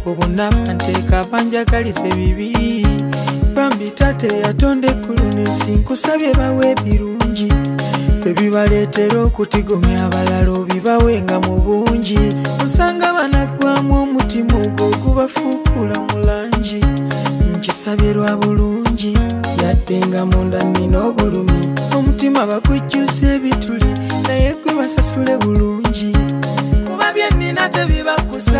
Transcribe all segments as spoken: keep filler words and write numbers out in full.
obunama nteeka banjagalise bibi bambi tate yatonde eggulu n'ensi nkusabye bawe ebirungi ebibaleetera okutigomya abalala obibawenga mu bungi osanga banaggwamu omutima ogwo ogubafuukula mu langi nkisabye lwa bulungi yadde nga munda nnina obulumi omutima bagujjusa ebituli naye gwe basasule bulungi kuba bye nnina tebibakusa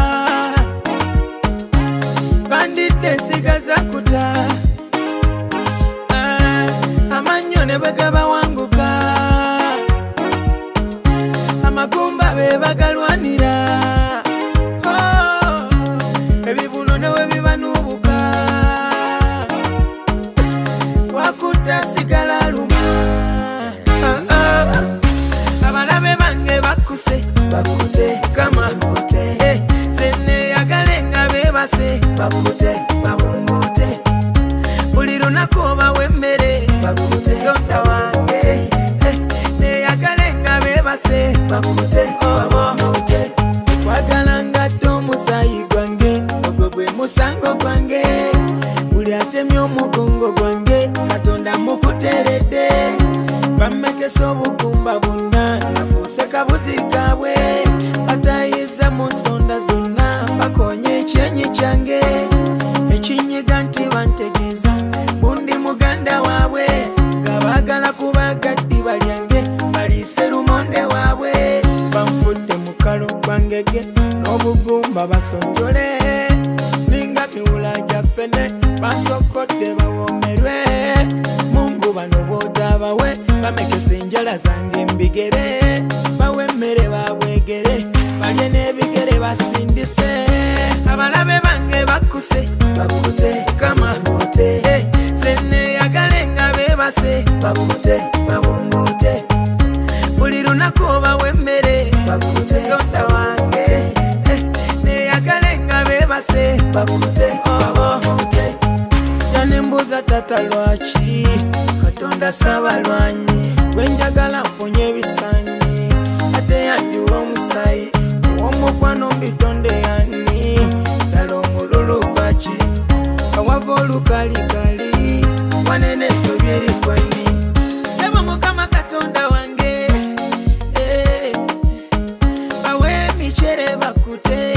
bandidde nsigaza kuta amannyo ne bwe gabawanguka amagumba be bagalwanira ebibuno ne we bibanuubuka wakuta sigala luma abalabe bange bakuse bakute kama mute sene yagalenga bebase bakute babungote buli lunaku obawa emmere bakute tonda wange ne yagalenga bebase bakute babungote kwagala ngatto omusayi gwange ogwo gwe musango gwange buli atemye omugongo gwange katonda mukuteredde bamekesa obugumba bonna nafuuse kabuzi kaabwe batayiza mu nsonda zonna bakonye ekyenyi kyange ekinyiga nti bantegeeza bundi muganda waabwe nga baagala kubaga ddiba lyange baliise lumonde waabwe banfudde mu kalo gwangege n'obugumba basonjole ninga miwula gyafene bansokodde bawomerwe mungu bano boodabawe bamekesa enjala zange mbigere bawe emmere babwegere balye n'ebigere basindise abalabe bange bakuse bakute kama mute sene yagalenga bebase bakute babungote buli lunaku obawa emmere bakute tonda wange ne yagalenga bebase bakute babungote janembuza tata lwaki katonda sabalwanyi gwenjagala mponye ebisanyi ate yanjula omusayi owomukwano mbitonde yani ddala omululu gwaki kawava olukalikali wanene esobya erikwani sebo mukama katonda wange bawe emicere bakute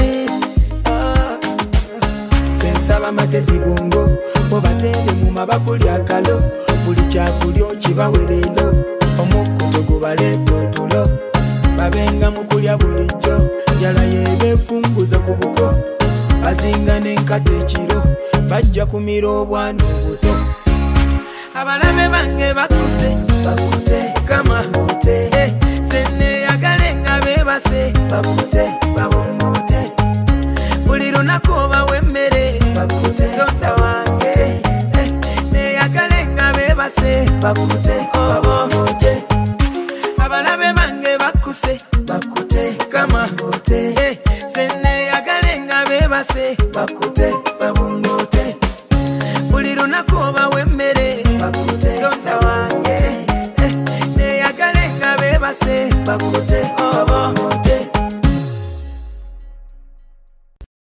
ensaba amagezi bungo mubatere mu mabakuli akalo buli kyakulya okibawerero omukuto gubaleeta otulo babenga mukulya bulijjo njala yebeefunguza ku buko bazinga n'enkata ekiro bajja kumira obwana obuto abalabe bange bakuse bakute kama mute sene yagalenga bebase bakute babongote buli lunaku obawa emmere bakute tonda wange ne yagalenga bebase bakute babongote abalabe bange bakuse bakute kama mute sene yagalenga bebase bakute babongote buli lunaku obawa emmere bakute tonda wange ne yagalenga bebase bakute babongote